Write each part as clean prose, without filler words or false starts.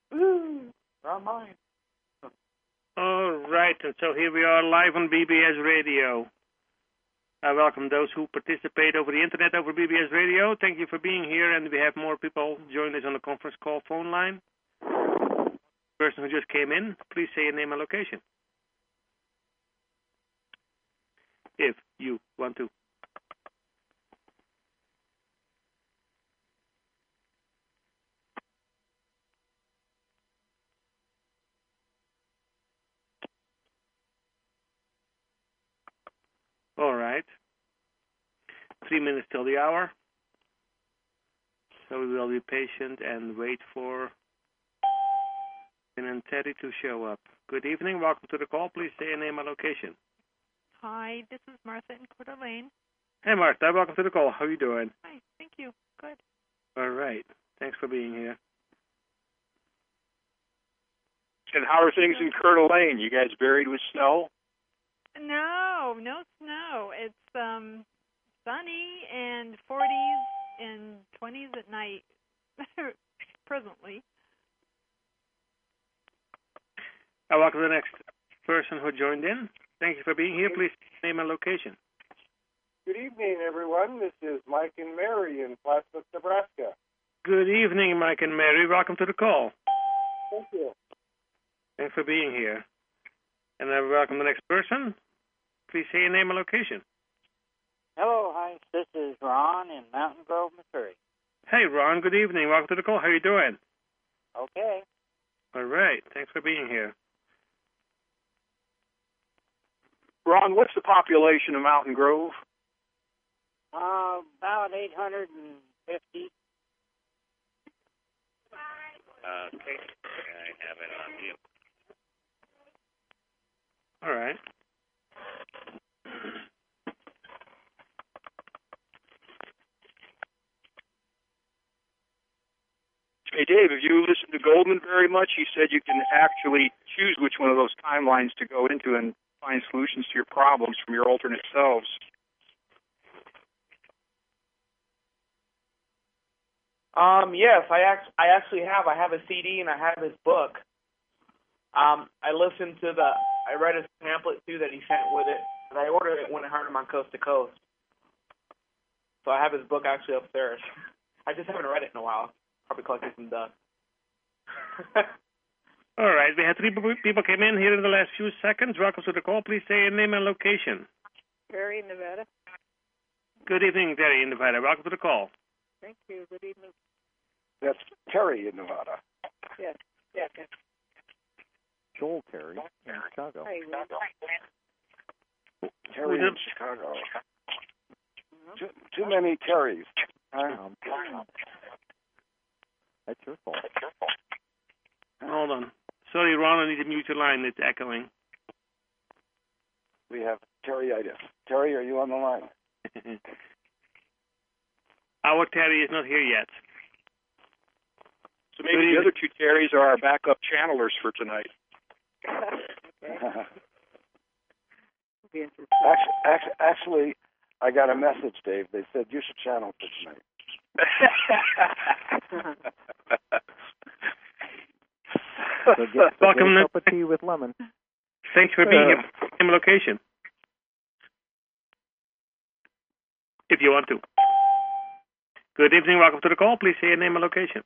Ooh, not mine. All right, and so here we are live on BBS Radio. I welcome those who participate over the internet over BBS Radio. Thank you for being here, and we have more people join us on the conference call phone line. Person who just came in, please say your name and location, if you want to. All right. 3 minutes till the hour. So we will be patient and wait for and Terry to show up. Good evening. Welcome to the call. Please say your name and location. Hi, this is Martha in Coeur d'Alene. Hey, Martha. Welcome to the call. How are you doing? Hi, thank you. Good. All right. Thanks for being here. And how are things in Coeur d'Alene? You guys buried with snow? No snow. It's sunny and 40s and 20s at night presently. I welcome the next person who joined in. Thank you for being here. Please name and location. Good evening, everyone. This is Mike and Mary in Plattsburgh, Nebraska. Good evening, Mike and Mary. Welcome to the call. Thank you. Thanks for being here. And I welcome the next person. Please say your name and location. Hello, hi. This is Ron in Mountain Grove, Missouri. Hey, Ron. Good evening. Welcome to the call. How are you doing? Okay. All right. Thanks for being here. Ron, what's the population of Mountain Grove? About 850. Okay. I have it on mute. All right. Hey, Dave, have you listened to Goldman very much? He said you can actually choose which one of those timelines to go into and find solutions to your problems from your alternate selves. Yes, I actually have. I have a CD and I have his book. I read his pamphlet too that he sent with it. And I ordered it when I heard him on Coast to Coast. So I have his book actually upstairs. I just haven't read it in a while. Probably collecting some dust. All right. We had 3 people came in here in the last few seconds. Welcome to the call. Please say your name and location. Terry, Nevada. Good evening, Terry in Nevada. Welcome to the call. Thank you. Good evening. That's Terry in Nevada. Yes. Joel Terry in Chicago. Hi, Terry in Chicago. Too many Terrys. That's your fault. Hold on. Sorry, Ron, I need to mute your line. It's echoing. We have Terryitis. Terry, are you on the line? Our Terry is not here yet. So maybe the other 2 Terrys are our backup channelers for tonight. Actually, I got a message, Dave. They said you should channel for tonight. So get a cup of tea with lemon. Thanks for being here. Name location, if you want to. Good evening. Welcome to the call. Please say your name and location.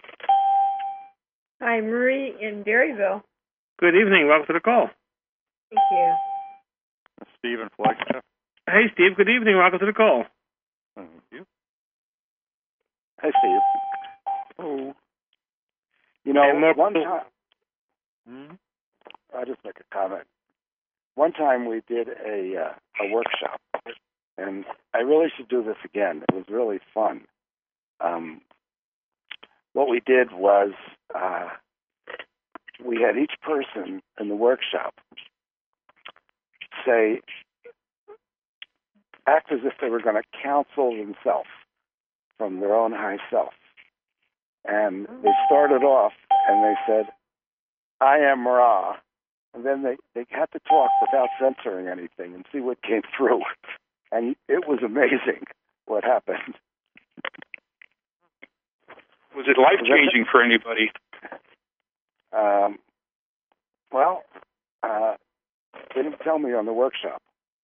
Hi, Marie in Garyville. Good evening. Welcome to the call. Thank you. Steve in Flagstaff. Hey, Steve. Good evening. Welcome to the call. Thank you. Hey, Steve. Oh. You know, more one time... I'll just make a comment. One time we did a workshop, and I really should do this again. It was really fun. What we did was we had each person in the workshop act as if they were going to counsel themselves from their own high self. And they started off and they said, I am Ra. And then they had to talk without censoring anything and see what came through. And it was amazing what happened. Was it life-changing for anybody? Well, they didn't tell me on the workshop.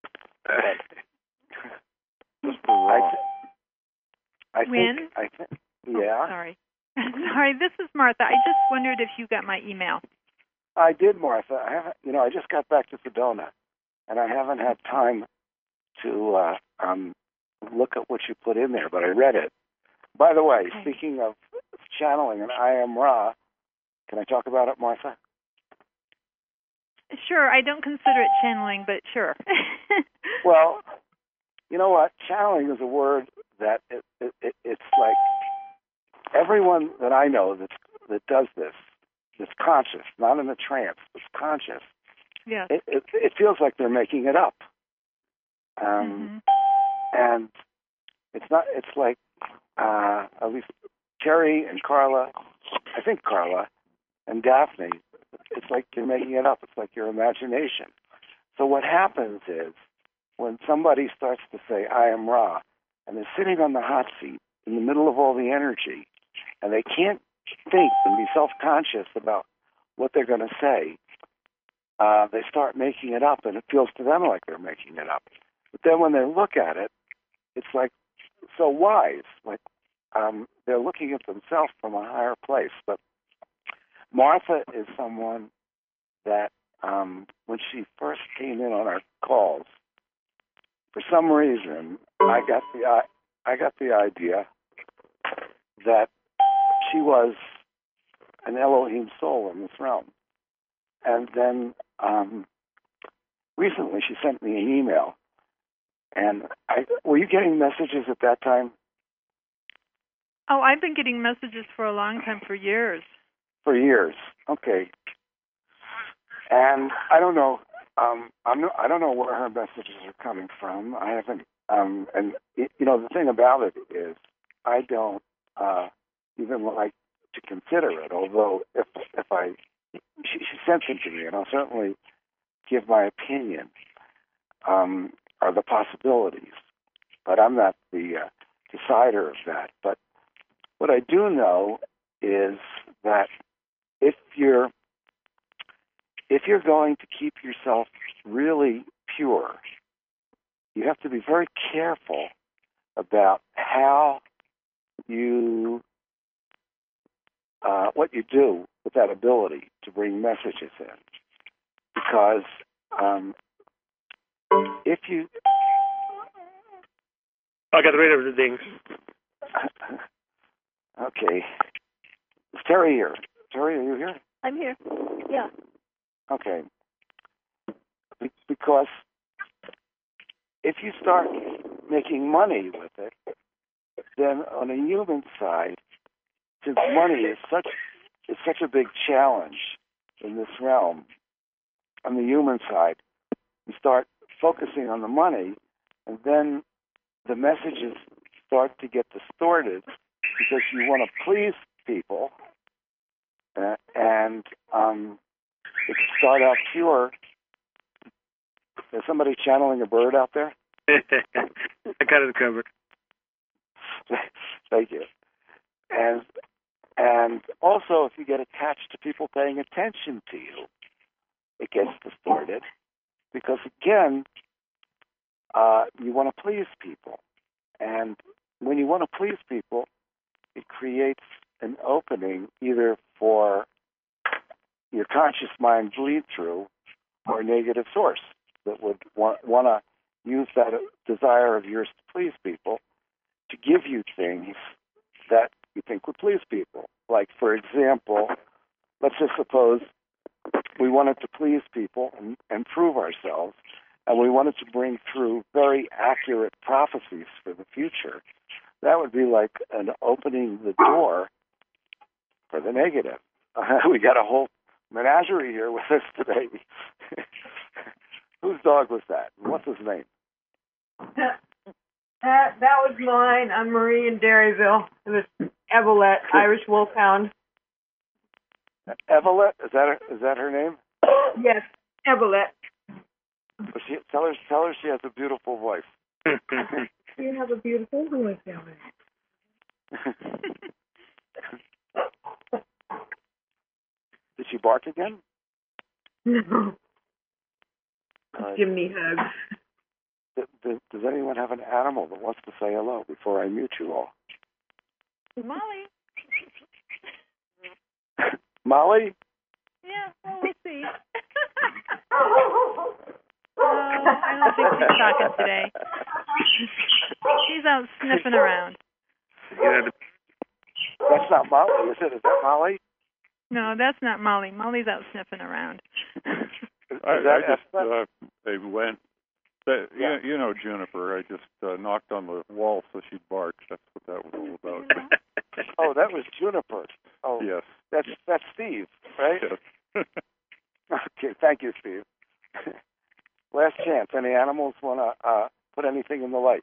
When? I think, Oh, yeah. sorry. Sorry, this is Martha. I just wondered if you got my email. I did, Martha. I just got back to Sedona, and I haven't had time to look at what you put in there, but I read it. By the way, speaking of channeling and I Am Ra, can I talk about it, Martha? Sure. I don't consider it channeling, but sure. Well, you know what? Channeling is a word that it's like everyone that I know that does this is conscious, not in a trance, but conscious. Yeah. It feels like they're making it up. And it's not. It's like at least Terry and Carla, I think Carla and Daphne. It's like you're making it up. It's like your imagination. So what happens is when somebody starts to say, I am Ra, and they're sitting on the hot seat in the middle of all the energy, and they can't think and be self-conscious about what they're going to say, they start making it up, and it feels to them like they're making it up. But then when they look at it, it's like so wise. Like they're looking at themselves from a higher place. But Martha is someone that when she first came in on our calls, for some reason, I got the idea that she was an Elohim soul in this realm. And then recently she sent me an email. And were you getting messages at that time? Oh, I've been getting messages for a long time, for years. For years. Okay. And I don't know. I don't know where her messages are coming from. I haven't. The thing about it is, I don't even like to consider it. Although if she sent it to me, and I'll certainly give my opinion. Are the possibilities, but I'm not the decider of that. But what I do know is that if you're going to keep yourself really pure, you have to be very careful about how you what you do with that ability to bring messages in, because if you... I'll get rid of the things. Okay. Is Terry here? Terry, are you here? I'm here. Yeah. Okay. Because if you start making money with it, then on a human side, since money is such a big challenge in this realm, on the human side, you start focusing on the money, and then the messages start to get distorted because you want to please people, and it can start out pure. Is somebody channeling a bird out there? I got it covered. Thank you. And also, if you get attached to people paying attention to you, it gets distorted. Because again, you want to please people. And when you want to please people, it creates an opening either for your conscious mind bleed through or a negative source that would want to use that desire of yours to please people to give you things that you think would please people. Like, for example, let's just suppose we wanted to please people and prove ourselves, and we wanted to bring through very accurate prophecies for the future. That would be like an opening the door for the negative. We got a whole menagerie here with us today. Whose dog was that? What's his name? That was mine. I'm Marie in Derryville. It was Evelette, Irish Wolfhound. Evelette? Is that her name? Yes, Evelette. Tell her she has a beautiful voice. You have a beautiful voice, Evelette. Did she bark again? No. Right. Give me hugs. Does anyone have an animal that wants to say hello before I mute you all? Molly. Molly? Yeah, well, we'll see. I don't think she's talking today. She's out sniffing around. That's not Molly, is it? Is that Molly? No, that's not Molly. Molly's out sniffing around. They went. You know Juniper. I just knocked on the wall so she'd bark. That's what that was all about. Oh, that was Juniper. Oh, yes. That's Steve, right? Yes. Okay, thank you, Steve. Last chance. Any animals want to put anything in the light?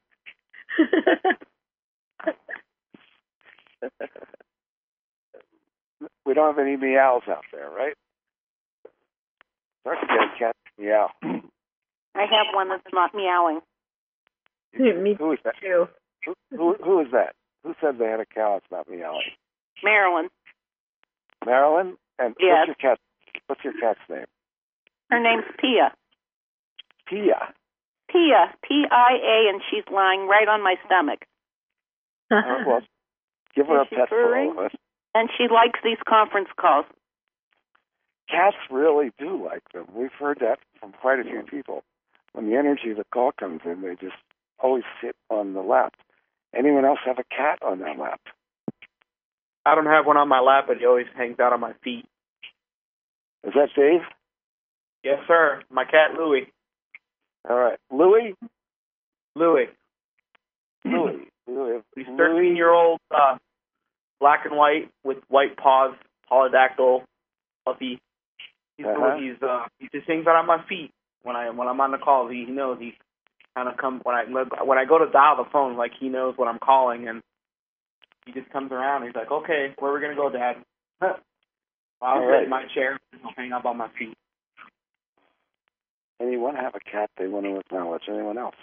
We don't have any meows out there, right? Start to get a cat meow. I have one that's not meowing. Me Who is that? too. Who is that? Who said they had a cow that's not meowing? Marilyn. Marilyn? And yes. What's your cat's name? Her name's Pia. Pia? Pia. P-I-A, and she's lying right on my stomach. Well, give her a pet for all of us. And she likes these conference calls. Cats really do like them. We've heard that from quite a few people. When the energy of the call comes in, they just always sit on the lap. Anyone else have a cat on their lap? I don't have one on my lap, but he always hangs out on my feet. Is that Dave? Yes, sir. My cat, Louie. All right. Louie? Louie. He's 13-year-old, black and white with white paws, polydactyl, puppy. He just hangs out on my feet when I'm on the call. He knows he kind of comes when I go to dial the phone, like he knows what I'm calling, and he just comes around. He's like, "Okay, where are we gonna go, Dad?" I'll sit in my chair and he'll hang up on my feet. Anyone have a cat they want to acknowledge? Anyone else?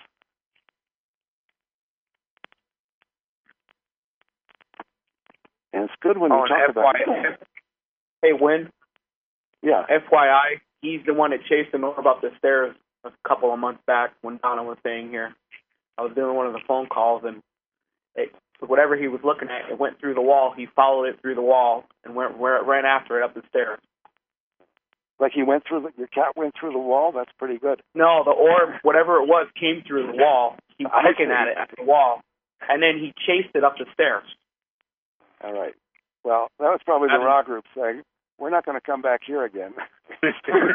And it's good when you talk about it. Hey, Win. Yeah. FYI, he's the one that chased the Norb up the stairs a couple of months back when Donna was staying here. I was doing one of the phone calls, and whatever he was looking at, it went through the wall. He followed it through the wall and ran after it up the stairs. Like your cat went through the wall? That's pretty good. No, the orb, whatever it was, came through the wall. He was looking at it at the wall, and then he chased it up the stairs. This All right. Well, that was probably the Raw group saying, "We're not going to come back here again." This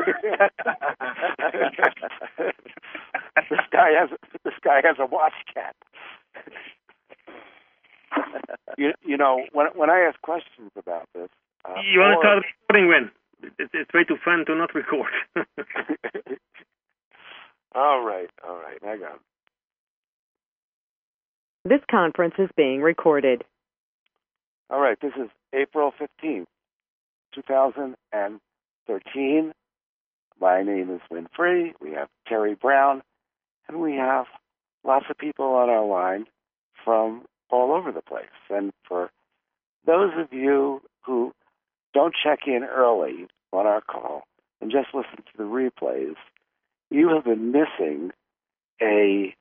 guy has a watch cat. you know, when I ask questions about this, you want to start recording, Win? It's way too fun to not record. All right, hang on. This conference is being recorded. All right, this is April 15th, 2013. My name is Win Free. We have Terry Brown, and we have lots of people on our line from all over the place. And for those of you who don't check in early on our call and just listen to the replays, you have been missing a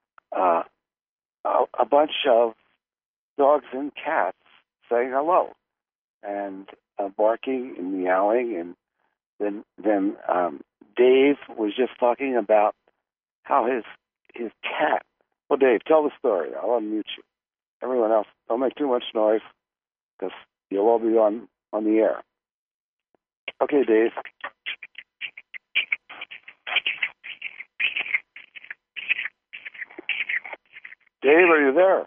bunch of dogs and cats saying hello and barking and meowing, and then Dave was just talking about how his cat. Well, Dave, tell the story. I'll unmute you. Everyone else, don't make too much noise because you'll all be on the air. Okay, Dave. Dave, are you there?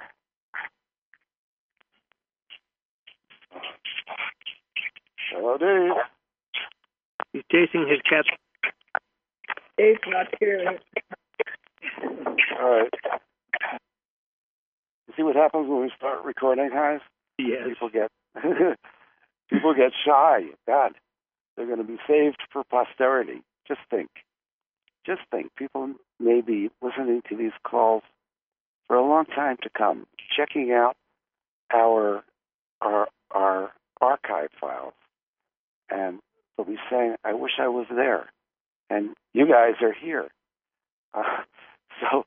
Hello, Dave. He's chasing his cat. Dave's not here. All right. You see what happens when we start recording, guys? Yes. People get shy. God, they're going to be saved for posterity. Just think. People may be listening to these calls for a long time to come, checking out our archive files. and they'll be saying, I wish I was there. And you guys are here. So,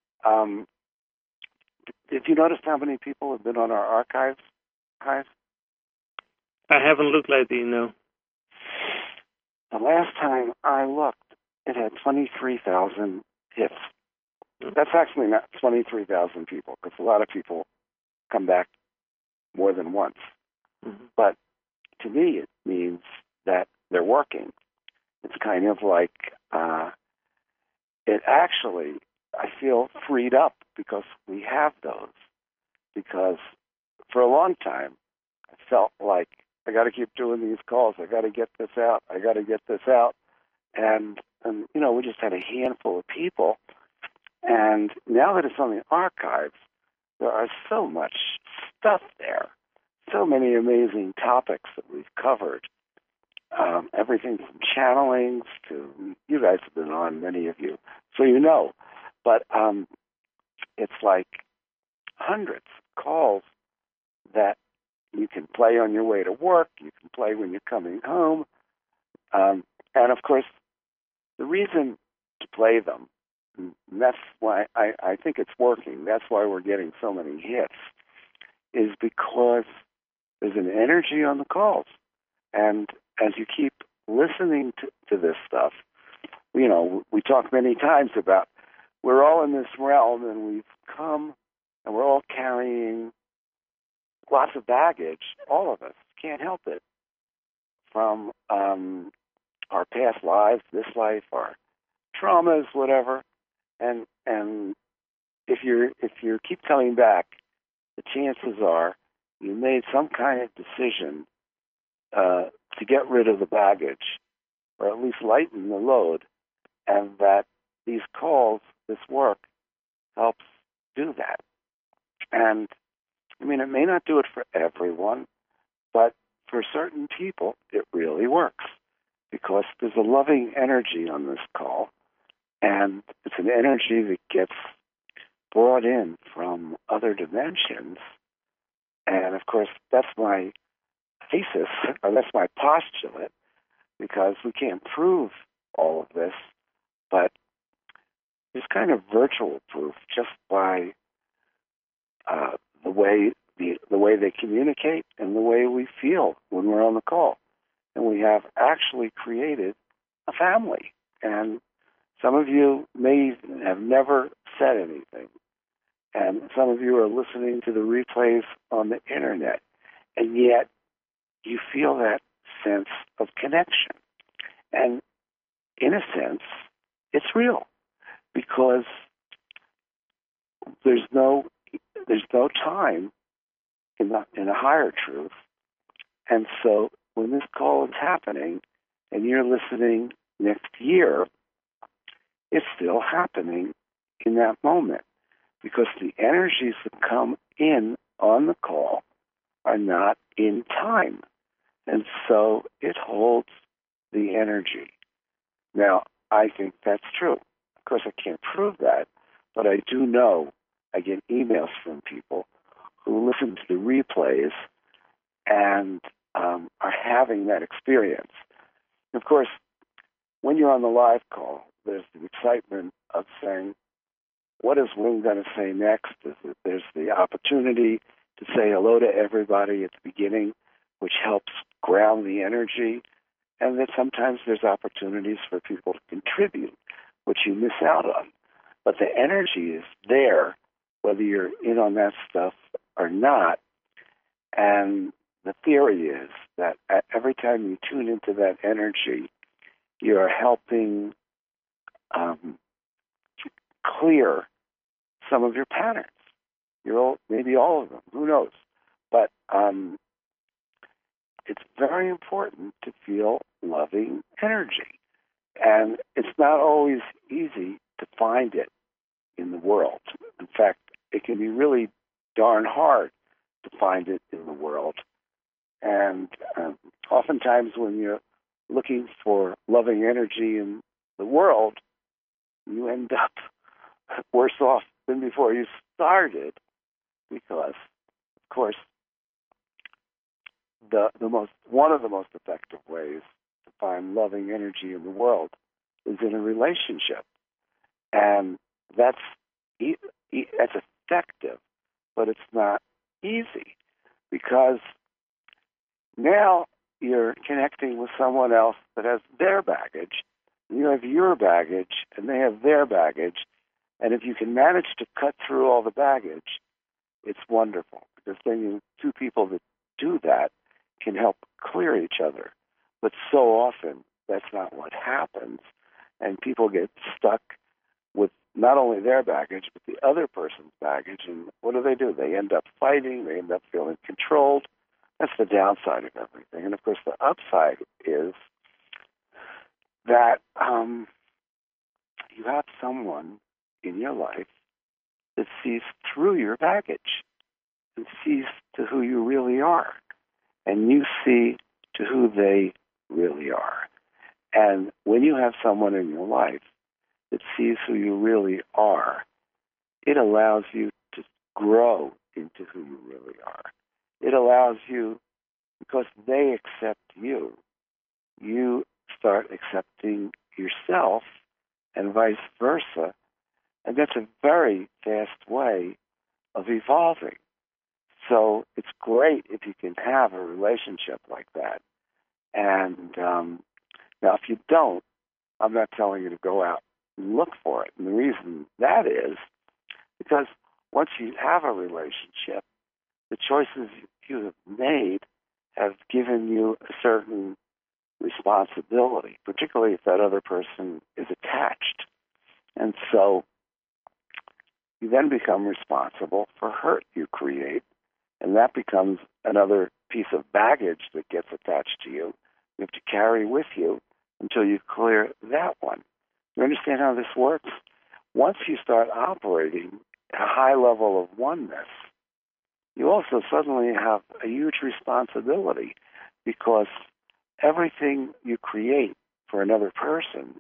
did you notice how many people have been on our archives? I haven't looked lately, no. The last time I looked, it had 23,000 hits. That's actually not 23,000 people, because a lot of people come back more than once. Mm-hmm. But to me, it means that they're working. It's kind of like it actually, I feel freed up because we have those. Because for a long time, I felt like I got to keep doing these calls. I got to get this out. I got to get this out. And we just had a handful of people. And now that it's on the archives, there are so much stuff there, so many amazing topics that we've covered. Everything from channelings to, you guys have been on, many of you, so you know. But it's like hundreds of calls that you can play on your way to work, you can play when you're coming home. And, of course, the reason to play them, and that's why I think it's working, that's why we're getting so many hits, is because there's an energy on the calls. And as you keep listening to this stuff, we talk many times about we're all in this realm and we've come and we're all carrying lots of baggage, all of us, can't help it, from our past lives, this life, our traumas, whatever. And if you keep coming back, the chances are you made some kind of decision to get rid of the baggage, or at least lighten the load, and that these calls, this work, helps do that. And, I mean, it may not do it for everyone, but for certain people, it really works, because there's a loving energy on this call, and it's an energy that gets brought in from other dimensions. And, of course, that's my thesis, or that's my postulate, because we can't prove all of this, but there's kind of virtual proof just by the way they communicate and the way we feel when we're on the call. And we have actually created a family. And some of you may have never said anything, and some of you are listening to the replays on the internet, and yet you feel that sense of connection. And in a sense, it's real, because there's no time in a higher truth. And so when this call is happening and you're listening next year, it's still happening in that moment, because the energies that come in on the call are not in time. And so it holds the energy. Now, I think that's true. Of course, I can't prove that, but I do know I get emails from people who listen to the replays and are having that experience. Of course, when you're on the live call, there's the excitement of saying, what is Wing going to say next? There's the opportunity to say hello to everybody at the beginning, which helps ground the energy. And then sometimes there's opportunities for people to contribute, which you miss out on. But the energy is there, whether you're in on that stuff or not. And the theory is that every time you tune into that energy, you're helping clear some of your patterns. Maybe all of them, who knows? But it's very important to feel loving energy. And it's not always easy to find it in the world. In fact, it can be really darn hard to find it in the world. And oftentimes when you're looking for loving energy in the world, you end up worse off than before you started, because, of course, one of the most effective ways to find loving energy in the world is in a relationship, and that's effective, but it's not easy, because now you're connecting with someone else that has their baggage, and you have your baggage, and they have their baggage, and if you can manage to cut through all the baggage, it's wonderful, because then two people that do that can help clear each other. But so often, that's not what happens, and people get stuck with not only their baggage, but the other person's baggage, and what do? They end up fighting, they end up feeling controlled. That's the downside of everything. And of course, the upside is that you have someone in your life that sees through your baggage and sees to who you really are, and you see to who they really are. And when you have someone in your life that sees who you really are, it allows you to grow into who you really are. It allows you, because they accept you, you start accepting yourself, and vice versa. And that's a very fast way of evolving. So it's great if you can have a relationship like that. And now, if you don't, I'm not telling you to go out and look for it. And the reason that is because once you have a relationship, the choices you have made have given you a certain responsibility, particularly if that other person is attached. And so you then become responsible for hurt you create, and that becomes another piece of baggage that gets attached to you. You have to carry with you until you clear that one. You understand how this works? Once you start operating at a high level of oneness, you also suddenly have a huge responsibility, because everything you create for another person,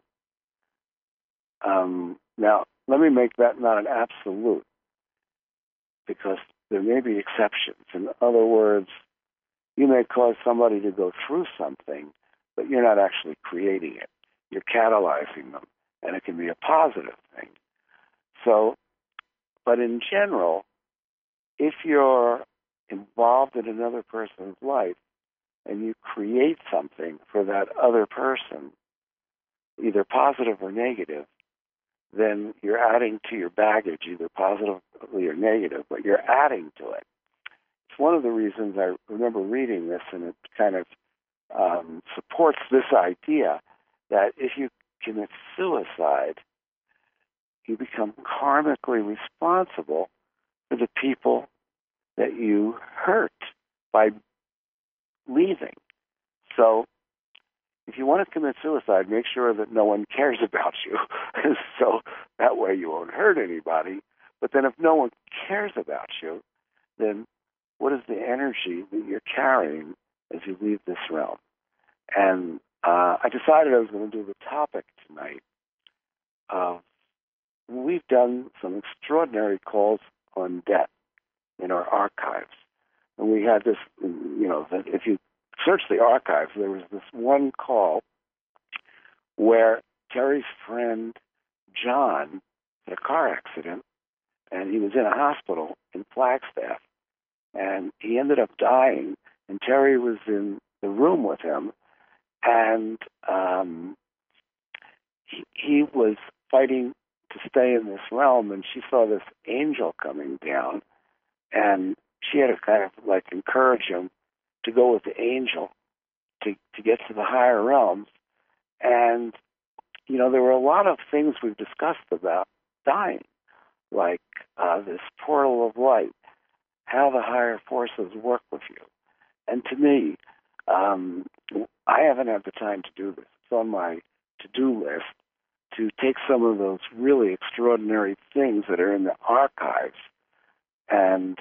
now let me make that not an absolute, because there may be exceptions. In other words, you may cause somebody to go through something, but you're not actually creating it. You're catalyzing them, and it can be a positive thing. So, but in general, if you're involved in another person's life and you create something for that other person, either positive or negative, then you're adding to your baggage, either positively or negative, but you're adding to it. It's one of the reasons I remember reading this, and it kind of supports this idea that if you commit suicide, you become karmically responsible for the people that you hurt by leaving. So if you want to commit suicide, make sure that no one cares about you. So that way you won't hurt anybody. But then if no one cares about you, then what is the energy that you're carrying as you leave this realm? And I decided I was going to do the topic tonight. We've done some extraordinary calls on death in our archives. And we had this, that if you search the archives, there was this one call where Terry's friend John had a car accident, and he was in a hospital in Flagstaff, and he ended up dying, and Terry was in the room with him, and he was fighting to stay in this realm, and she saw this angel coming down, and she had to kind of like encourage him to go with the angel to get to the higher realms. And, there were a lot of things we've discussed about dying, like this portal of light, how the higher forces work with you. And to me, I haven't had the time to do this. It's on my to-do list to take some of those really extraordinary things that are in the archives and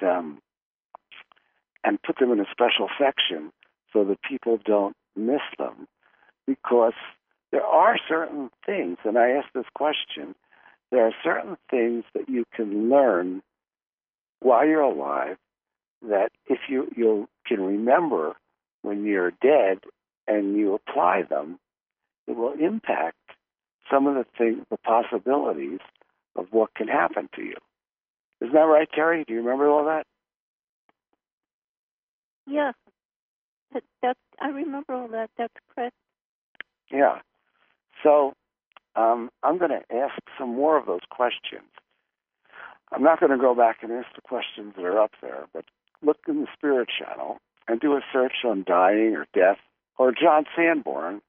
put them in a special section so that people don't miss them. Because there are certain things, and I ask this question, there are certain things that you can learn while you're alive that if you can remember when you're dead and you apply them, it will impact some of the possibilities of what can happen to you. Isn't that right, Terry? Do you remember all that? Yeah. I remember all that. That's correct. Yeah. So I'm going to ask some more of those questions. I'm not going to go back and ask the questions that are up there, but look in the Spirit Channel and do a search on dying or death or John Sanborn.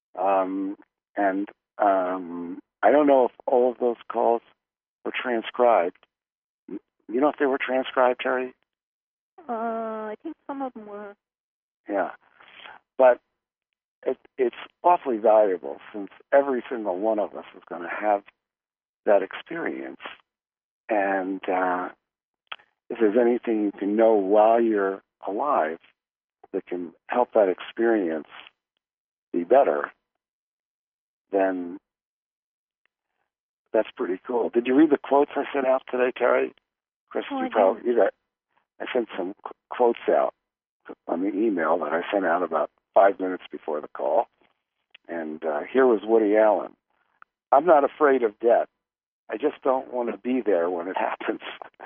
I don't know if all of those calls were transcribed. You know if they were transcribed, Terry? I think some of them were. Yeah. But it's awfully valuable since every single one of us is going to have that experience. And if there's anything you can know while you're alive that can help that experience be better, then that's pretty cool. Did you read the quotes I sent out today, Terry? Chris, I sent some quotes out on the email that I sent out about 5 minutes before the call. And here was Woody Allen. I'm not afraid of death. I just don't want to be there when it happens.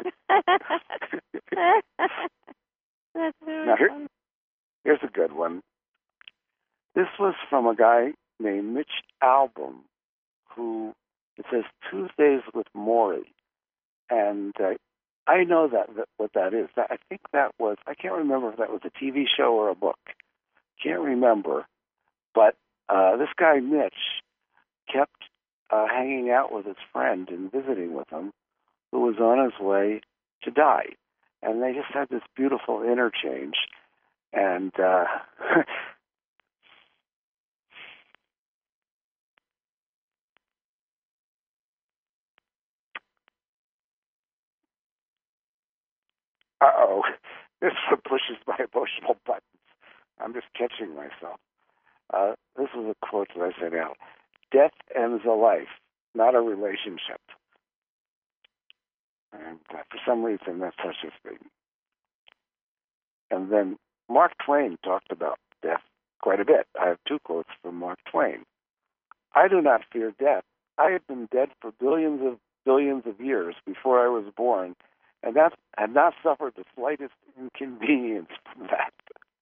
That's very now, funny. Here's a good one. This was from a guy named Mitch Albom, who, it says, Tuesdays with Maury. And I know what that is. I think that was, I can't remember if that was a TV show or a book. Can't remember. But this guy, Mitch, kept hanging out with his friend and visiting with him, who was on his way to die. And they just had this beautiful interchange. And this one pushes my emotional buttons. I'm just catching myself. This is a quote that I sent out. Death ends a life, not a relationship. And for some reason, that touches me. And then Mark Twain talked about death quite a bit. I have 2 quotes from Mark Twain. I do not fear death. I had been dead for billions of years before I was born, and that had not suffered the slightest inconvenience from that.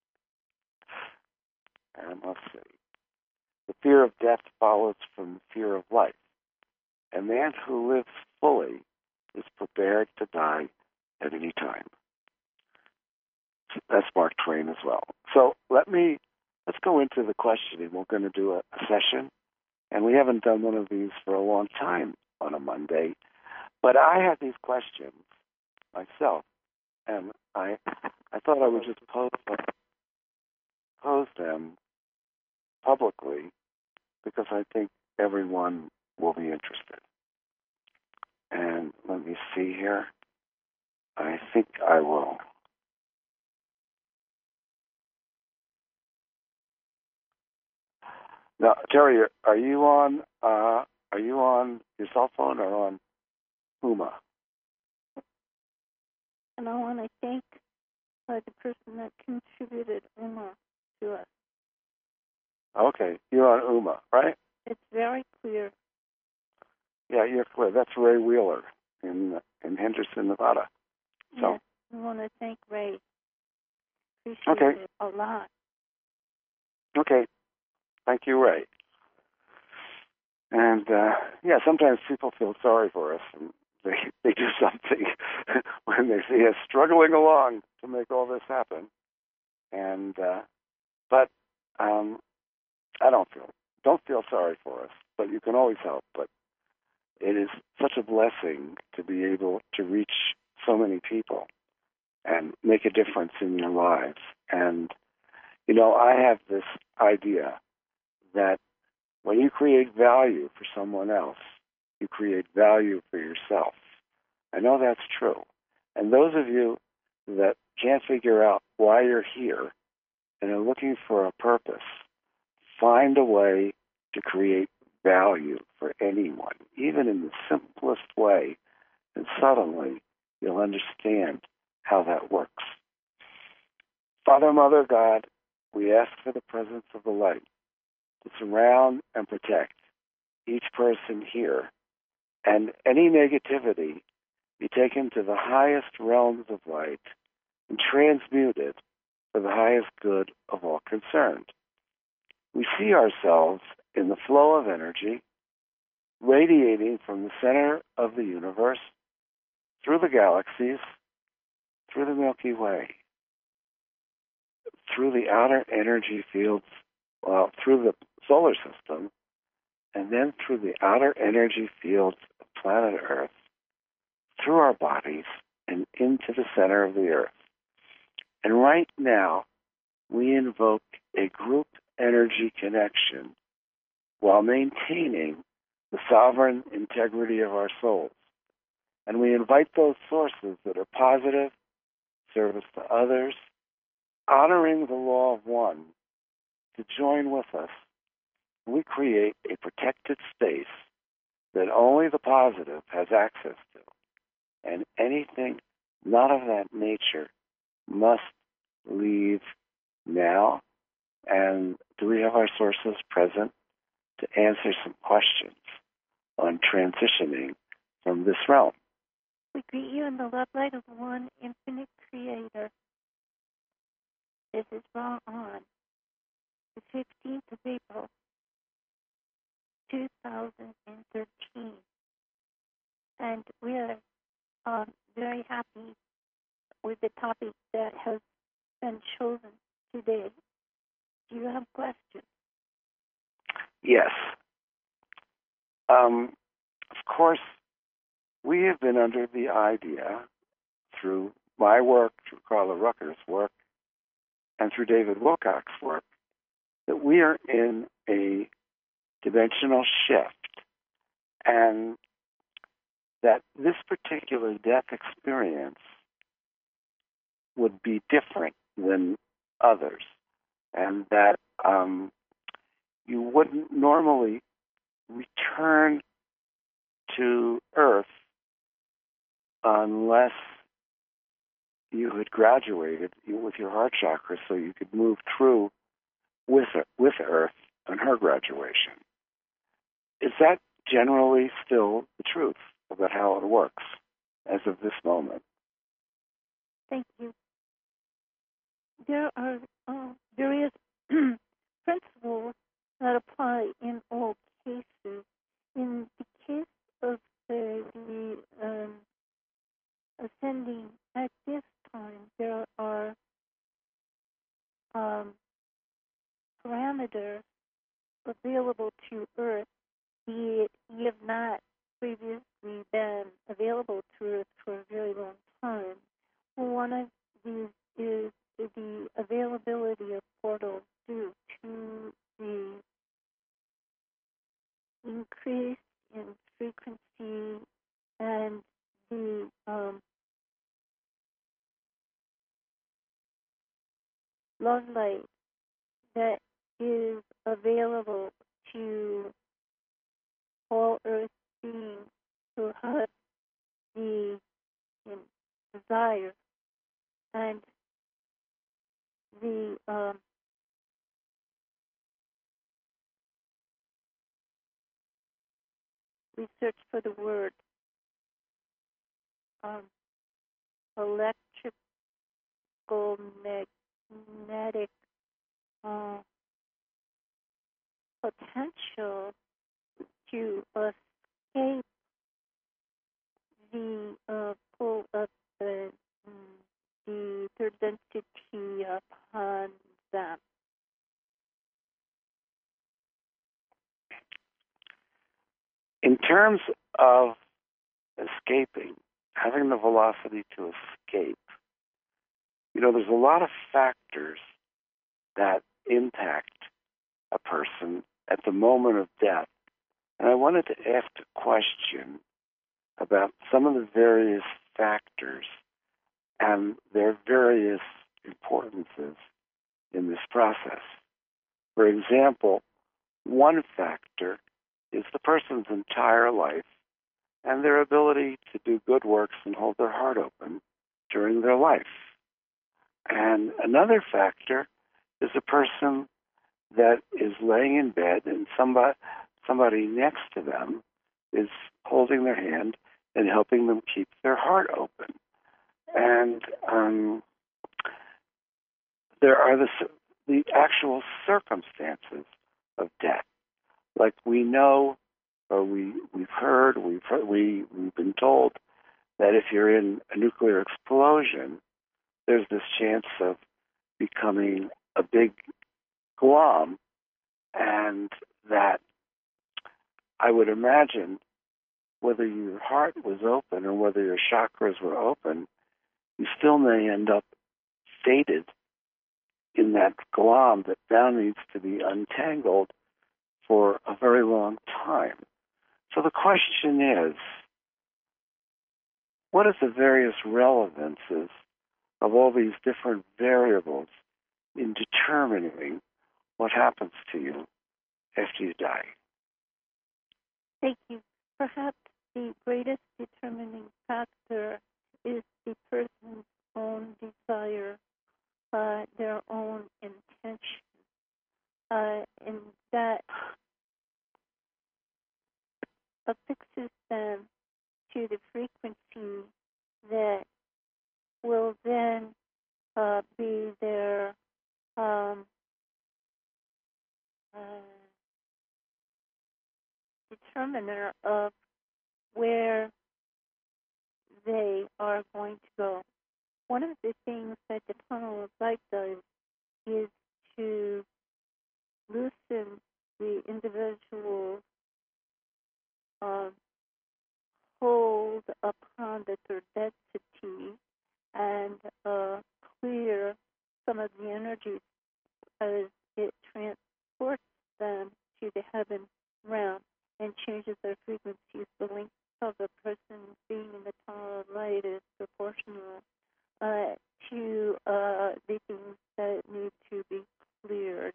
And let's see. The fear of death follows from the fear of life. A man who lives fully is prepared to die at any time. That's Mark Twain as well. So let's go into the questioning. We're going to do a session, and we haven't done one of these for a long time on a Monday. But I had these questions myself, and I thought I would just pose them publicly because I think everyone will be interested. And let me see here. I think I will. Now, Terry, are you on your cell phone or on Uma? And I want to thank the person that contributed Uma to us. Okay, you're on Uma, right? It's very clear. Yeah, you're clear. That's Ray Wheeler in Henderson, Nevada. So, yes, we want to thank Ray. Appreciate it a lot. Okay. Thank you, Ray. And, sometimes people feel sorry for us, and they do something when they see us struggling along to make all this happen. And, but I don't feel sorry for us, but you can always help. But it is such a blessing to be able to reach so many people and make a difference in their lives. And, I have this idea that when you create value for someone else, you create value for yourself. I know that's true. And those of you that can't figure out why you're here and are looking for a purpose, find a way to create value for anyone, even in the simplest way, and suddenly you'll understand how that works. Father, Mother, God, we ask for the presence of the light to surround and protect each person here, and any negativity be taken to the highest realms of light and transmuted for the highest good of all concerned. We see ourselves in the flow of energy radiating from the center of the universe, through the galaxies, through the Milky Way, through the outer energy fields, through the solar system, and then through the outer energy fields of planet Earth, through our bodies, and into the center of the Earth. And right now, we invoke a group energy connection while maintaining the sovereign integrity of our souls. And we invite those sources that are positive, service to others, honoring the law of one, to join with us. We create a protected space that only the positive has access to. And anything not of that nature must leave now. And do we have our sources present to answer some questions on transitioning from this realm? We greet you in the love light of one infinite creator. This is Ra on the 15th of April, 2013. And we are very happy with the topic that has been chosen today. Do you have questions? Yes. Of course, we have been under the idea, through my work, through Carla Rucker's work, and through David Wilcock's work, that we are in a dimensional shift, and that this particular death experience would be different than others, and that you wouldn't normally return to Earth unless you had graduated with your heart chakra, so you could move through with Earth on her graduation. Is that generally still the truth about how it works as of this moment? Thank you. There are various principles that apply in all cases. In the case of the ascending at this time, there are parameters available to Earth, be it you have not previously been available to Earth for a very long time. One of these is the availability of portals due to the increase in frequency and the love light that is available to all Earth beings who have the desire, and the we search for the word electrical magnetic potential to escape the pull of the third density upon them. In terms of escaping, having the velocity to escape, there's a lot of factors that impact a person at the moment of death. And I wanted to ask a question about some of the various factors and their various importances in this process. For example, one factor is the person's entire life and their ability to do good works and hold their heart open during their life. And another factor is a person that is laying in bed and somebody next to them is holding their hand and helping them keep their heart open. And there are the actual circumstances of death. Like we know, or we've heard, we've been told that if you're in a nuclear explosion, there's this chance of becoming a big glom, and that I would imagine whether your heart was open or whether your chakras were open, you still may end up fated in that glom that now needs to be untangled for a very long time. So the question is, what are the various relevances of all these different variables in determining what happens to you after you die? Thank you. Perhaps the greatest determining factor is the person's own desire, their own intention, and that affixes them to the frequency that will then be their determiner of where they are going to go. One of the things that the tunnel of light does is to loosen the individual's hold upon the third density and clear some of the energies as it transports them to the heaven realm and changes their frequencies. The length of the person being in the tunnel of light is proportional to the things that need to be cleared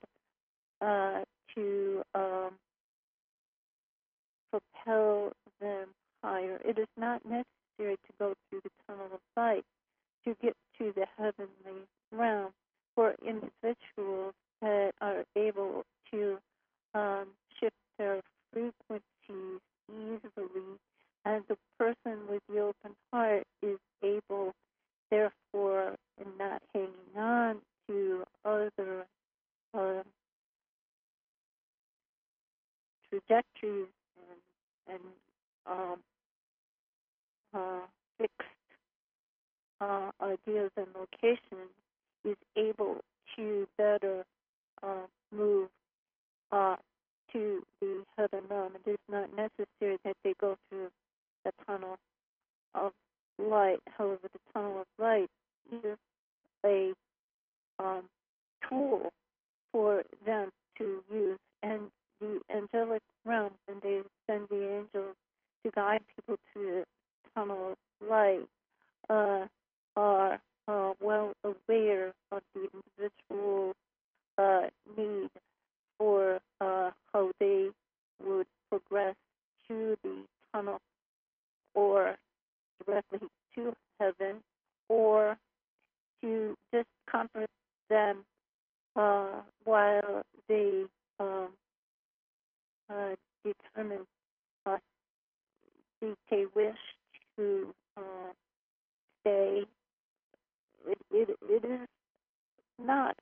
to propel them higher. It is not necessary to go through the tunnel of light to get to the heavenly realm for individuals that are able to shift their frequencies easily, and the person with the open heart is able, therefore, in not hanging on to other trajectories and fixed ideas and locations, is able to better move to the heaven realm. It is not necessary that they go through the tunnel of light. However, the tunnel of light is a tool for them to use, and the angelic realm, and they send the angels to guide people to the tunnel of light, are well aware of the individual need for how they would progress to the tunnel or directly to heaven, or to just comfort them while they determine if they wish to stay. It is not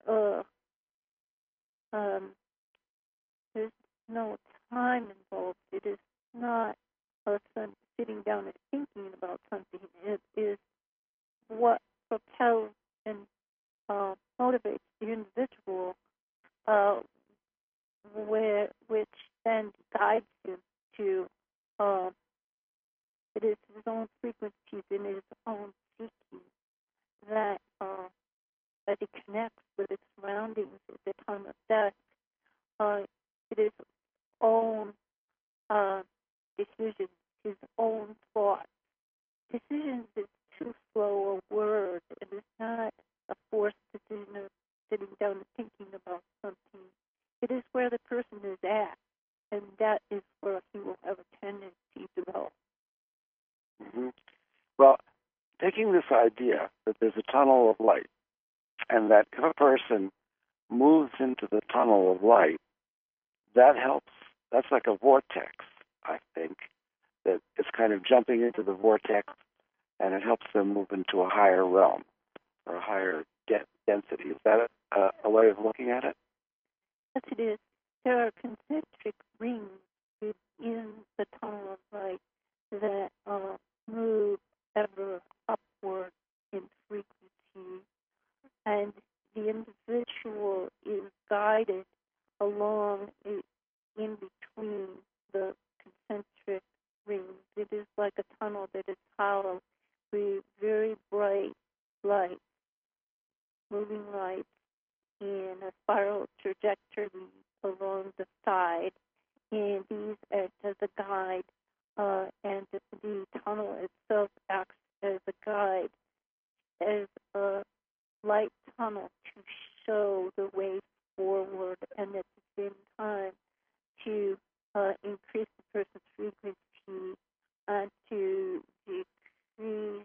there's no time involved. It is not us sitting down and thinking about something. It is what propels and motivates the individual, which then guides him to it is his own frequencies and his own seeking that he connects with his surroundings at the time of death. It is his own decisions, his own thoughts. Decisions is too slow a word. It is not a forced decision of sitting down and thinking about something. It is where the person is at, and that is where he will have a tendency to go. Mm-hmm. Well, taking this idea that there's a tunnel of light, and that if a person moves into the tunnel of light, that helps. That's like a vortex, I think, that it's kind of jumping into the vortex, and it helps them move into a higher realm or a higher density. Is that a way of looking at it? Yes, it is. There are concentric rings within the tunnel of light that move ever upward in frequency, and the individual is guided along in between the concentric rings. It is like a tunnel that is hollow with very bright light, moving light in a spiral trajectory along the side, and these act as a guide, and the tunnel itself acts as a guide, as a light tunnel to show the way forward, and at the same time to increase the person's frequency and to decrease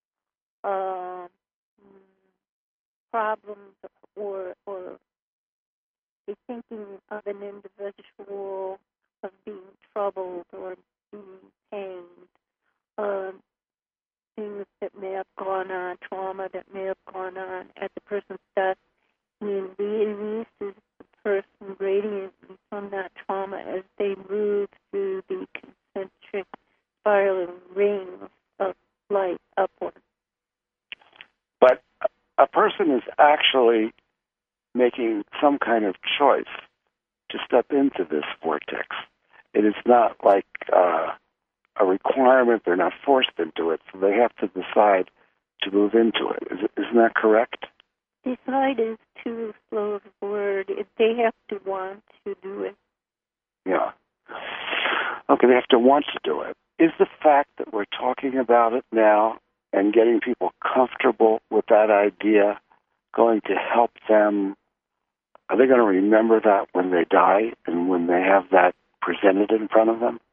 problems or the thinking of an individual of being troubled or being pained, things that may have gone on, trauma that may have gone on at the person's death, and releases the person radiantly from that trauma as they move through the concentric spiraling rings of light upward. But a person is actually making some kind of choice to step into this vortex. It is not like a requirement. They're not forced into it, so they have to decide to move into it. Isn't that correct? Decide is too slow of a word. They have to want to do it. Yeah. Okay, they have to want to do it. Is the fact that we're talking about it now and getting people comfortable with that idea going to help them? Are they going to remember that when they die and when they have that presented in front of them?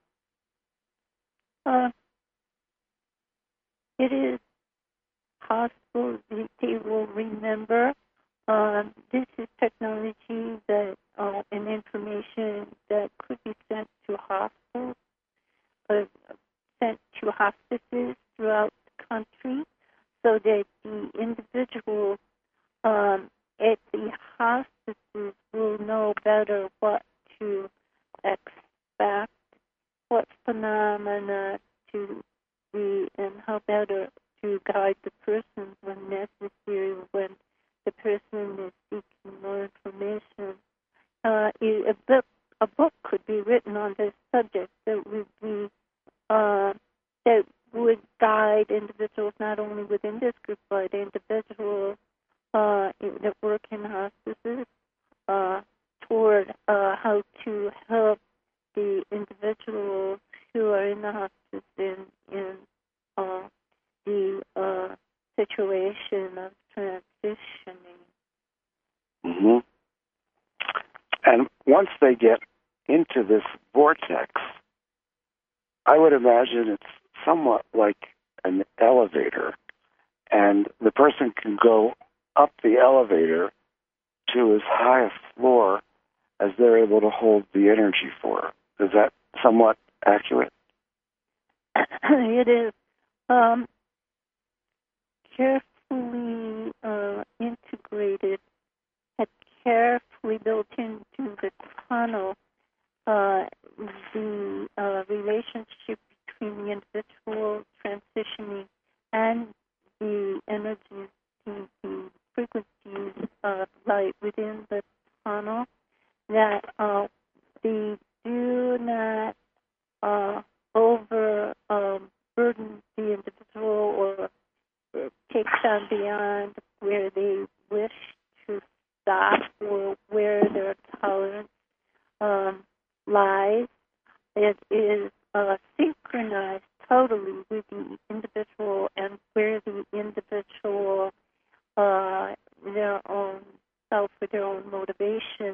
It is possible that they will remember. This is technology that and information that could be sent to hospitals, sent to hospices throughout the country, so that the individuals at the hospices will know better what to expect, what phenomena to be, and how better to guide the person when necessary, when the person is seeking more information. A book could be written on this subject that would be that would guide individuals not only within this group but individuals that work in hospices toward how to help the individuals who are in the hospice in the situation of transitioning. Mm-hmm. And once they get into this vortex, I would imagine it's somewhat like an elevator, and the person can go up the elevator to as high a floor as they're able to hold the energy for. Is that somewhat accurate? It is carefully integrated and carefully built into the tunnel. The relationship between the individual transitioning and the energies, the frequencies of light within the tunnel, that they do not overburden the individual or take them beyond where they wish to stop or where their tolerance lies. It is synchronized totally with the individual and where the individual, their own self, with their own motivation,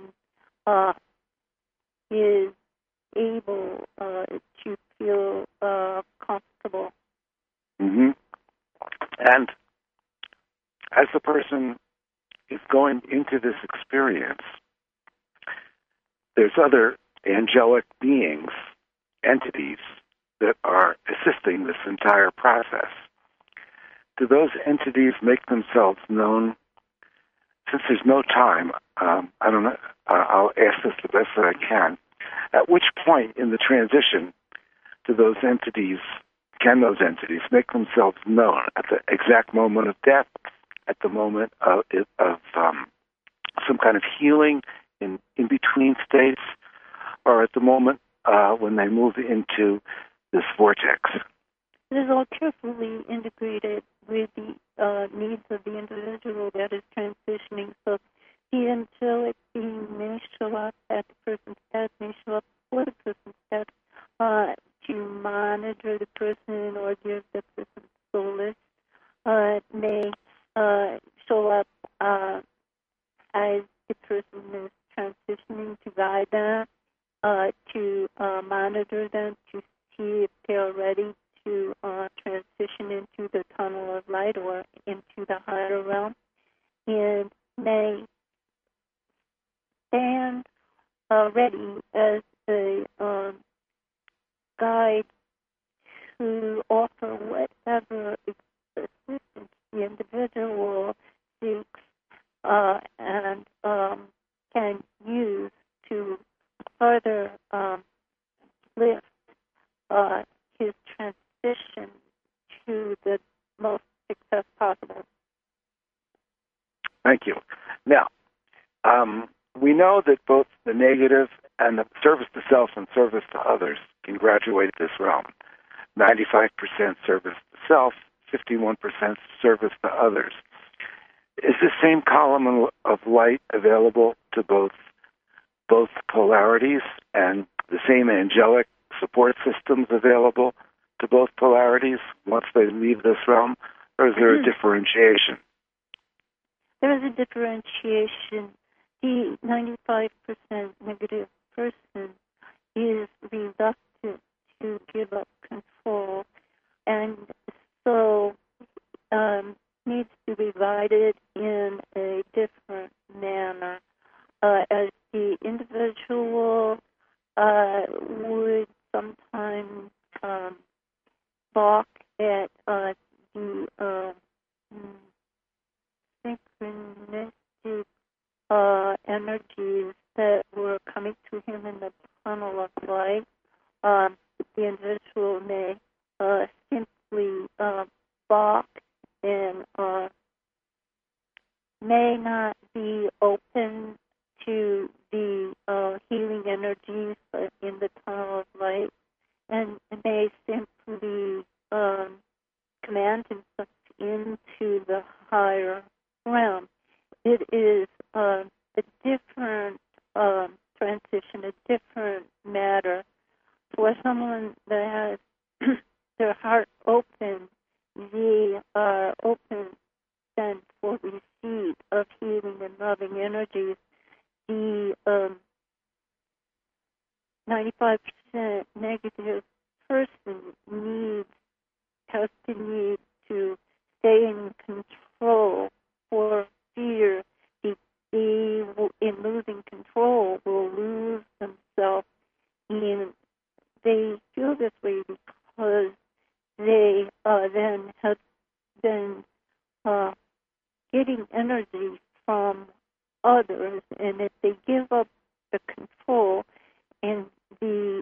is able to feel comfortable. Mm-hmm. And as the person is going into this experience, there's other angelic beings, entities, that are assisting this entire process. Do those entities make themselves known? Since there's no time, I don't know. I'll ask this the best that I can. At which point in the transition can those entities make themselves known? At the exact moment of death, at the moment of some kind of healing in between states, or at the moment when they move into this vortex? It is all carefully integrated with the needs of the individual that is transitioning. So the angelic being may show up at the person's death, may show up before the person's death to monitor the person or give the person solace. May show up as the person is transitioning to guide them, to monitor them, to see if they're ready to transition into the tunnel of light or into the higher realm, and may stand ready as a guide to offer whatever assistance the individual seeks and can use to further lift his transition to the most success possible. Thank you. Now, we know that both the negative and the service to self and service to others can graduate this realm. 95% service to self, 51% service to others. Is the same column of light available to both polarities, and the same angelic support systems available to both polarities once they leave this realm, or is there a differentiation? There is a differentiation. The 95% negative person is reluctant to give up control, and so needs to be guided in a different manner. As the individual would sometimes balk at the synchronistic energies that were coming to him in the tunnel of light. The individual may simply balk and may not be open to the healing energies in the tunnel of light, and may simply command himself into the higher realm. It is a different transition, a different matter. For someone that has their heart open, they are open then for receipt of healing and loving energies. The 95% negative person has the need to stay in control for fear they in losing control will lose themselves, and they feel this way because they then have been getting energy from others, and if they give up the control and the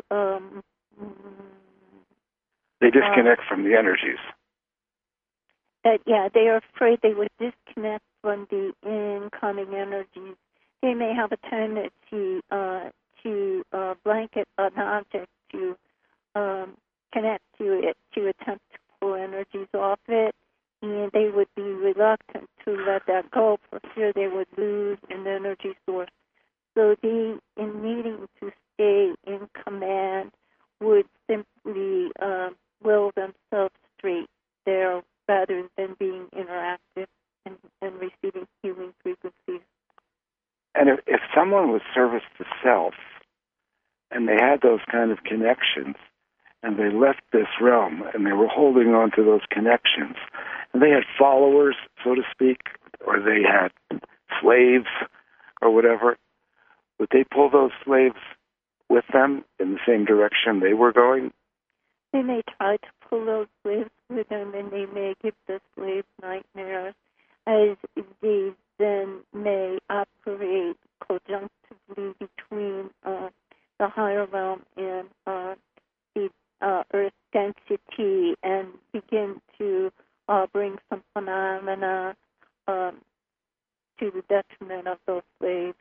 they disconnect from the energies. They are afraid they would disconnect from the incoming energies. They may have a tendency to blanket an object, to connect to it, to attempt to pull energies off it, and they would be reluctant to let that go for fear they would lose an energy source. So they, in needing to stay in command, would simply will themselves straight there rather than being interactive and receiving healing frequencies. And if someone was service to self and they had those kind of connections and they left this realm and they were holding on to those connections and they had followers, so to speak, or they had slaves or whatever, would they pull those slaves with them in the same direction they were going? They may try to pull those slaves with them, and they may give the slaves nightmares, as they then may operate conjunctively between the higher realm and the Earth density, and begin to bring some phenomena to the detriment of those slaves.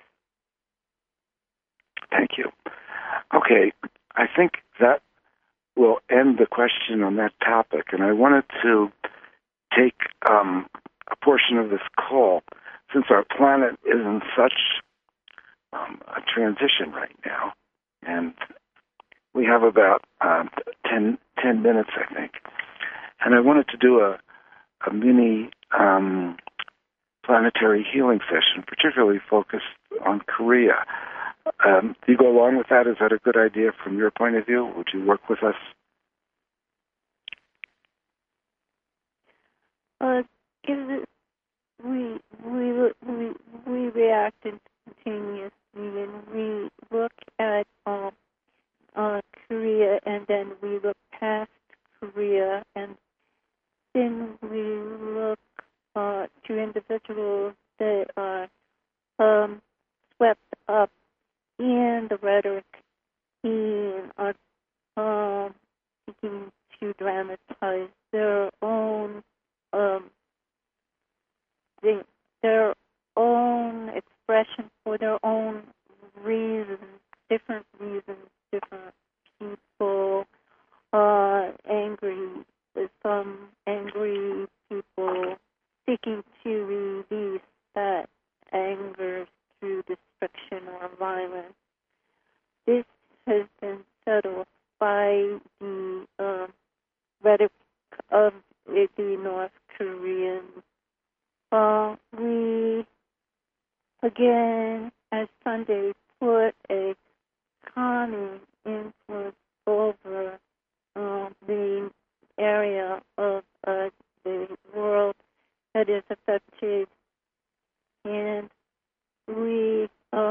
Thank you. Okay, I think that will end the question on that topic, and I wanted to take a portion of this call, since our planet is in such a transition right now, and we have about 10 minutes, I think, and I wanted to do a mini planetary healing session, particularly focused on Korea. Do you go along with that? Is that a good idea from your point of view? Would you work with us? We react instantaneously, and we look at Korea, and then we look past Korea, and then we look to individuals that are swept up in the rhetoric and are seeking to dramatize their own expression for their own reasons, different people, some angry people seeking to release that anger through destruction or violence. This has been settled by the rhetoric of the North Koreans. We, again, as Sunday, put a calming influence over the area of the world that is affected, and we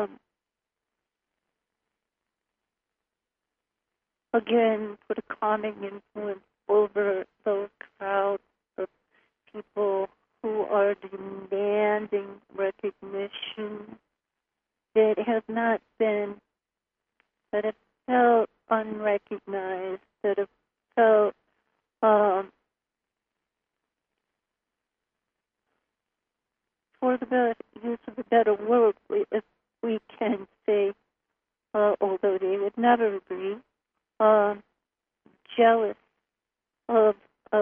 again put a calming influence over those crowds of people who are demanding recognition that have not been, that have felt unrecognized, that have felt for the use of a better word, if we can say, although they would never agree, jealous of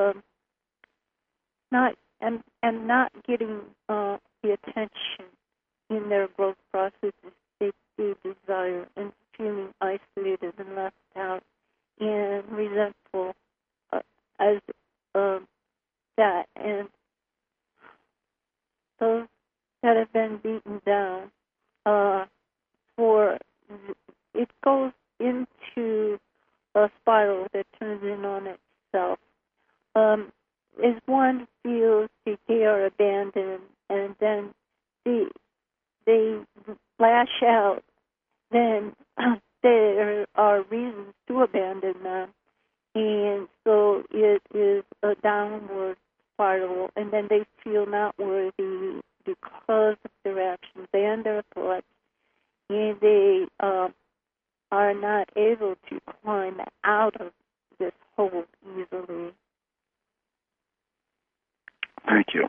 not getting the attention in their growth processes they desire, and feeling isolated and left out and resentful as that, and those that have been beaten down it goes into a spiral that turns in on itself. As one feels that they are abandoned, and then they lash out, then there are reasons to abandon them, and so it is a downward spiral, and then they feel not worthy because of their actions and their thoughts, and they are not able to climb out of this hole easily. Thank you.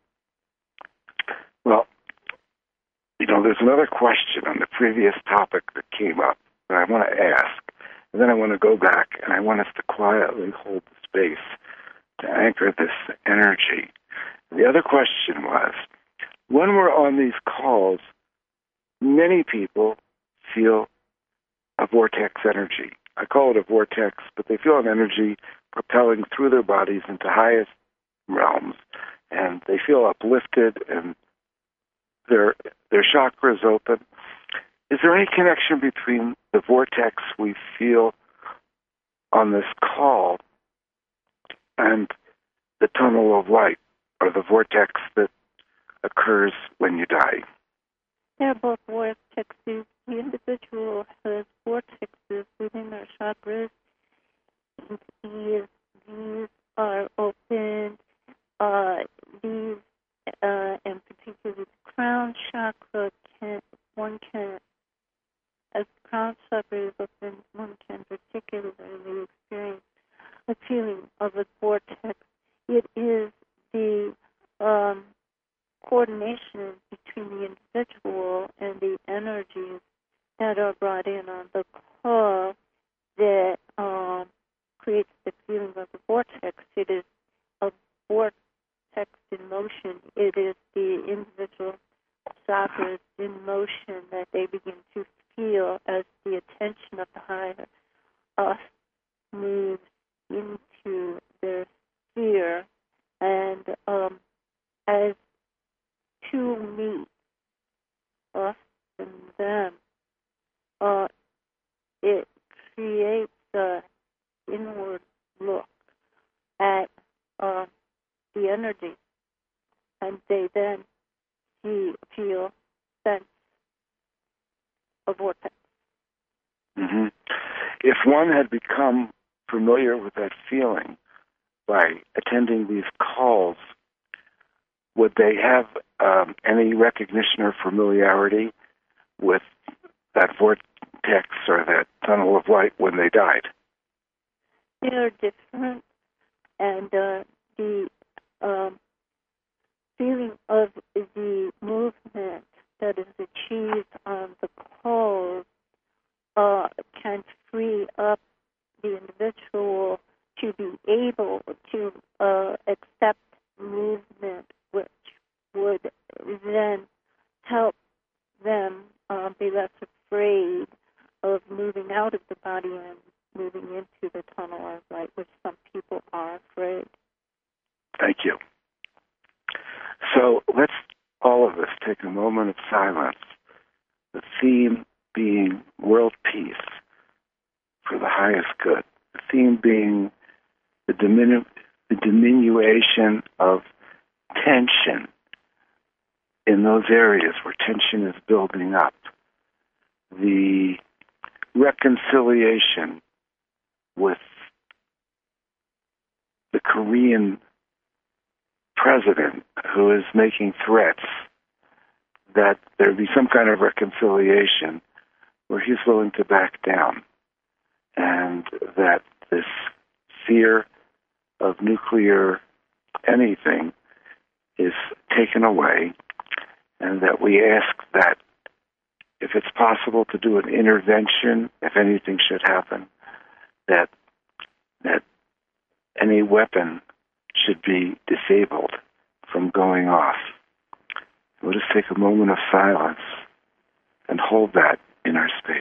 Well, there's another question on the previous topic that came up that I want to ask, and then I want to go back, and I want us to quietly hold the space to anchor this energy. The other question was, when we're on these calls, many people feel a vortex energy. I call it a vortex, but they feel an energy propelling through their bodies into highest realms, and they feel uplifted, and their chakras open. Is there any connection between the vortex we feel on this call and the tunnel of light, or the vortex that occurs when you die? They're both vortexes. The individual has vortexes within their chakras. These are open. These, and particularly the crown chakra, as the crown chakra is open, one can particularly experience a feeling of a vortex. It is the coordination between the individual and the energies that are brought in on the call that creates the feeling of the vortex. It is a vortex in motion. It is the individual chakras in motion that they begin to feel as the attention of the higher us moves into their sphere, and as two meet, us and them, it creates an inward look at the energy, and they then feel, sense a vortex. Mm-hmm. If one had become familiar with that feeling by attending these calls, would they have any recognition or familiarity with that vortex or that tunnel of light when they died? They are different, and the feeling of the movement that is achieved on the calls can free up the individual to be able to accept movement, which would then help them be less afraid of moving out of the body and moving into the tunnel of light, which some people are afraid. Thank you. So let's all of us take a moment of silence, the theme being world peace for the highest good, the theme being the diminution of tension in those areas where tension is building up, the reconciliation with the Korean president who is making threats that there be some kind of reconciliation where he's willing to back down, and that this fear of nuclear anything is taken away, and that we ask that if it's possible to do an intervention, if anything should happen, that any weapon should be disabled from going off. We'll just take a moment of silence and hold that in our space.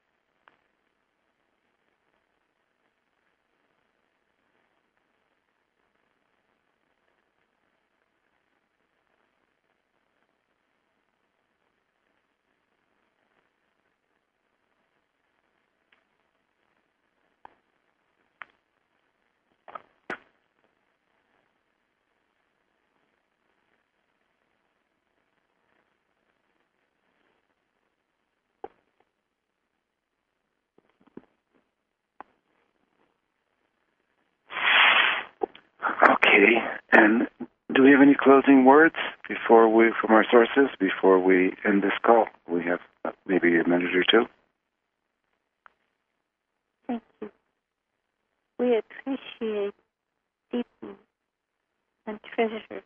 Okay, and do we have any closing words from our sources before we end this call? We have maybe a minute or two. Thank you. We appreciate deeply and treasure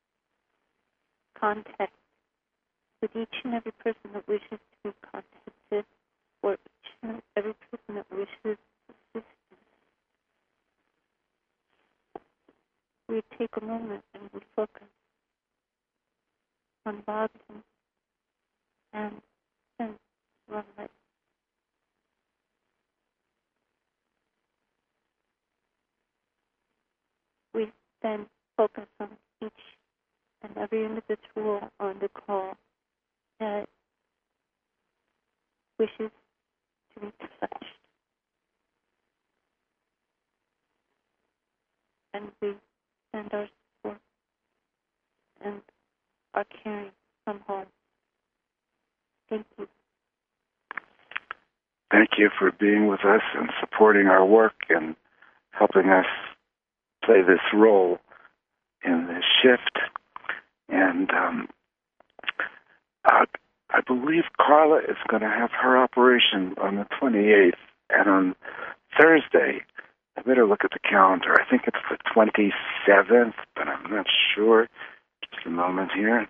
contact with each and every person that wishes to be contacted, or each and every person that wishes assistance. We take a moment and we focus on Bogdan and sense one light. We then focus on each and every individual on the call that wishes to be touched. And we send our support and our caring from home. thank you for being with us and supporting our work and helping us play this role in this shift. And I believe Carla is going to have her operation on the 28th, and on Thursday, I better look at the calendar. I think it's the 27th, but I'm not sure. Just a moment here.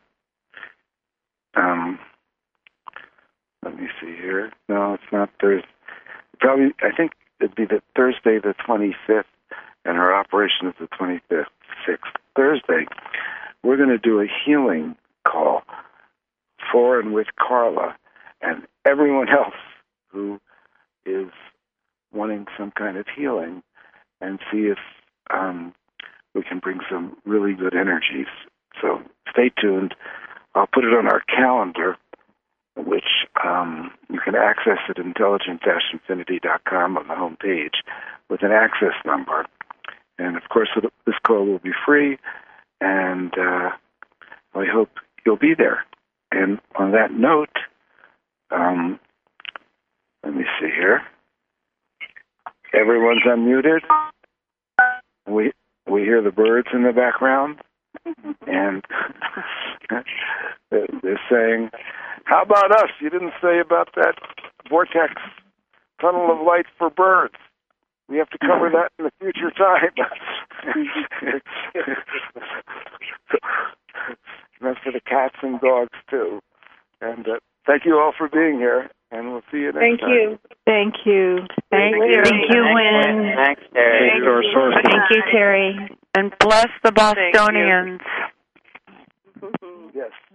Let me see here. No, it's not Thursday. Probably, I think it'd be the Thursday the 25th, and her operation is the 25th, 6th. Thursday, we're going to do a healing call for and with Carla and everyone else who is wanting some kind of healing, and see if we can bring some really good energies. So stay tuned. I'll put it on our calendar, which you can access at intelligent-infinity.com on the home page with an access number. And, of course, this call will be free, and I hope you'll be there. And on that note, let me see here. Everyone's unmuted. We hear the birds in the background, and they're saying, "How about us? You didn't say about that vortex tunnel of light for birds. We have to cover that in a future time." That's for the cats and dogs too. And thank you all for being here, and we'll see you next time. Thank you. Thank you. Thank you, Wynn. Thanks, Terry. Thank you, Terry. And bless the Bostonians. Yes.